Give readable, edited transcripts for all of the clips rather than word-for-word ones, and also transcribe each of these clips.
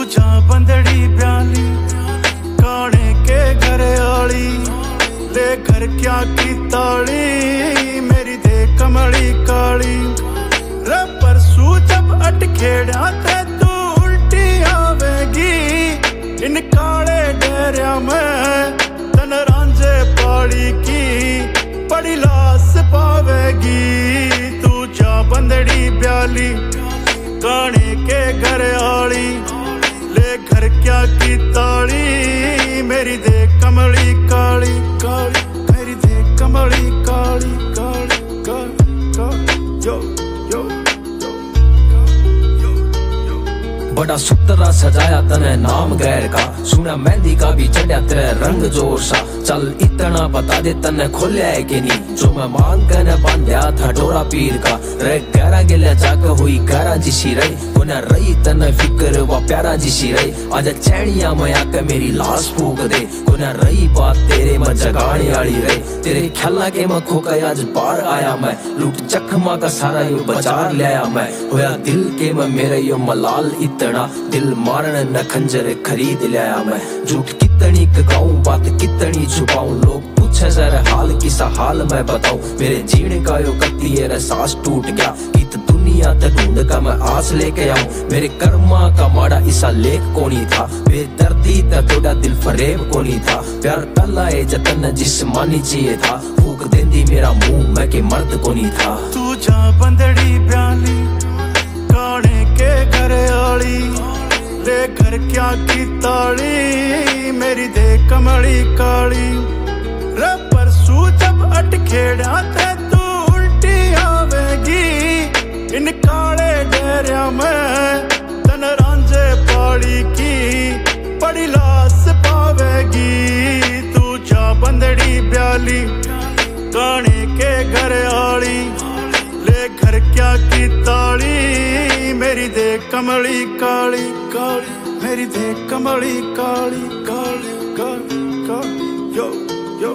जा बंदड़ी ब्याली काने के घर आली ले घर क्या की ताली मेरी दे कमली काली रे परसू जब अटखेड़ा ते तू उल्टी आवेगी इन काले डेरिया में तन रांझे पाड़ी की बड़ी लाश पावेगी तू जा बंदड़ी ब्याली काने के घर आली ले घर क्या की ताली मेरी दे कमली काली काली मेरी दे कमली काली काली काली यो यो बड़ा सुतरा सजाया तने नाम गैर का सुना मेहंदी का भी चढ़ा तेरे रंग जोर सा चल इतना बता दे तने खोलिया है कि नहीं जो मैं मांग कर बांधा था डोरा पीर का रे गहरा गिले जाकर हुई गहरा जिसी रही उन्हें रही तने फिक्र व प्यारा जिसी रही आज चैनिया में आकर मेरी लाश फूक दे उन्हें रही बात तेरे में जगाने वाली रही तेरे ख्याला के मैं खोकर आज बाहर आया मैं लूट चखमा का सारा यो बाजार ले आया मैं होया दिल के मैं मेरे यो मलाल इतना दिल मारने न खंजर खरीद लाया मैं झूठ कितनी कगाऊं बात कितनी छुपाऊं लोग पूछे जरा हाल किसा हाल मैं बताऊं मेरे जीने का यो कत्ती है सांस टूट गया इत दुनिया ते ढूंढ का मैं आस लेके आऊं मेरे कर्मा का माड़ा इसा लेख कोनी था बेदर्दी ते तोड़ा दिल फरेब कोनी था प्यार पहला है जतन जिस्मानी चाहिए था फूक देंदी मेरा मुंह मैं के मर्द कोनी था तू जा बंदड़ी ब्याली काने के घर आली ले घर क्या की ताली मेरी दे कमली काली रे परसू जब अटखेड़ा ते तू उल्टी आवेगी इन काले डेरिया में तन रांझे पाड़ी की बड़ी लाश पावेगी तू जा बंदड़ी ब्याली काने के घर आली ले घर क्या की ताली मेरी दे कमली काली काली मेरी दे कमली काली काली काली काली यो यो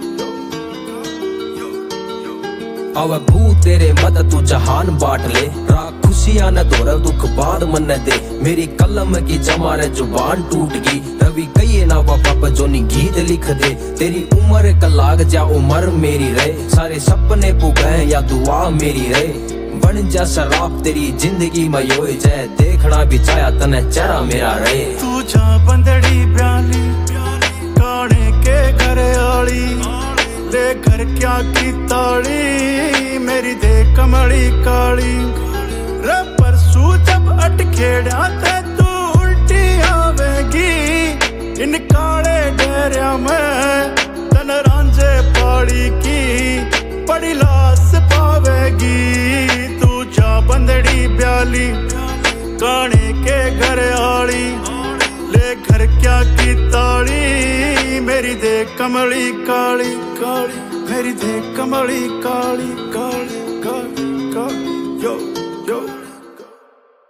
आवे भू तेरे मत तू जहान बांट ले राख खुशियां न तोरा दुख बाद मन दे मेरी कलम की जमारे जुबान टूट गई रवि कहिए ना पापा जो नी गीत लिख दे तेरी उम्र का लाग जा उम्र मेरी रहे सारे सपने पुगे या दुआ मेरी रहे बन जा शराब तेरी जिंदगी में यो जाए देखना भी चाया तने चेहरा मेरा रहे तू जा बंदड़ी ब्याली काने के घर आली ले घर क्या की ताली मेरी दे कमली काली रे परसू जब अटखेड़ा ते तू उल्टी आवेगी इन काले डेरिया में तन रांझे पाड़ी की बड़ी लाश पावेगी तू जा बंदड़ी ब्याली काने के घर आली ले घर क्या की ताली मेरी दे कमली काली काली मेरी दे कमली काली काली काली काली यो